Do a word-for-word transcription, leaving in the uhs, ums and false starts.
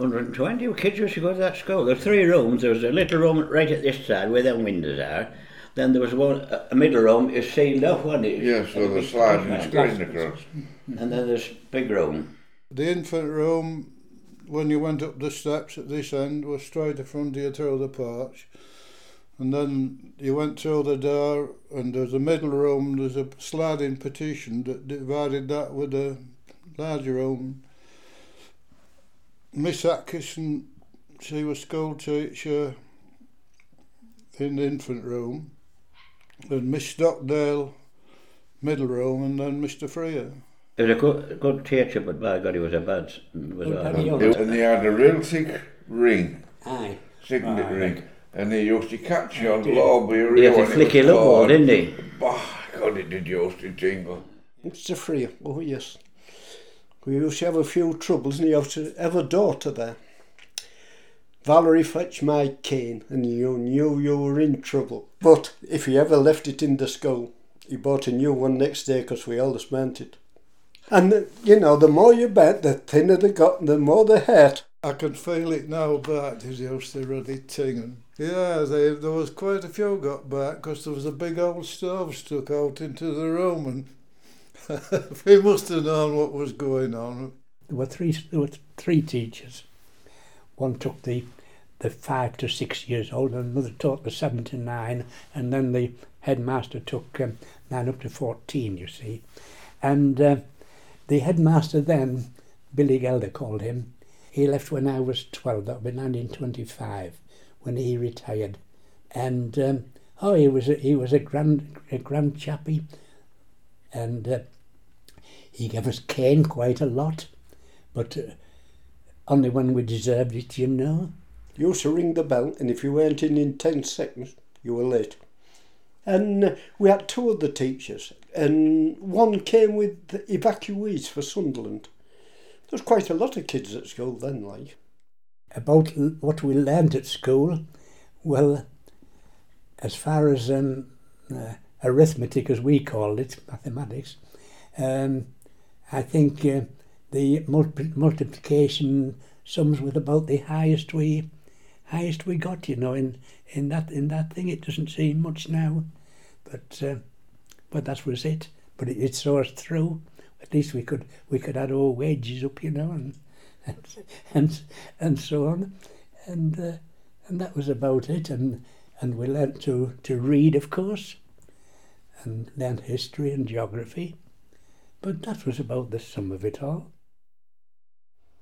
one hundred twenty kids used to go to that school. There were three rooms. There was a little room right at this side where the windows are. Then there was one, a middle room is sealed off, wasn't it? Yes, with a sliding screen across. And then there's big room. The infant room, when you went up the steps at this end, was straight in front of you through the porch. And then you went through the door, and there's a middle room, there's a sliding partition that divided that with a larger room. Miss Atkinson, she was school teacher in the infant room. And Miss Stockdale, middle room, and then Mister Freer. He was a good, good teacher, but by God, he was a bad. Was Good a, penny And, and he had a real thick ring, Aye. signet Aye. ring, and he used to catch you on the lobby. he had to flick it up all, didn't he? Bah, God, it did used to tingle. Mister Freer, oh yes. We used to have a few troubles, and you have to have a daughter there. Valerie fetched my cane, and you knew you were in trouble. But if he ever left it in the school, he bought a new one next day because we all spent it. And, uh, you know, the more you bet, the thinner they got and the more they hurt. I can feel it now back, as you used to really ting. Yeah, they, there was quite a few got back because there was a big old stove stuck out into the room, and he must have known what was going on. There were three. There were three teachers. One took the the five to six years old, and another taught the seven to nine, and then the headmaster took um, nine up to fourteen. You see, and uh, the headmaster then, Billy Gelder called him. He left when I was twelve. That would be nineteen twenty-five when he retired, and um, oh, he was a, he was a grand a grand chappie, and uh, he gave us cane quite a lot, but. Uh, Only when we deserved it, you know. You used to ring the bell, and if you weren't in in ten seconds, you were late. And uh, we had two other teachers, and one came with the evacuees for Sunderland. There was quite a lot of kids at school then, like. About l- what we learnt at school, well, as far as um, uh, arithmetic, as we called it, mathematics, um, I think... Uh, The multi- multiplication sums with about the highest we, highest we got. You know, in, in that in that thing, it doesn't seem much now, but uh, but that was it. But it, it saw us through. At least we could we could add our wages up, you know, and and and, and so on, and uh, and that was about it. And and we learnt to to read, of course, and learnt history and geography. But that was about the sum of it all.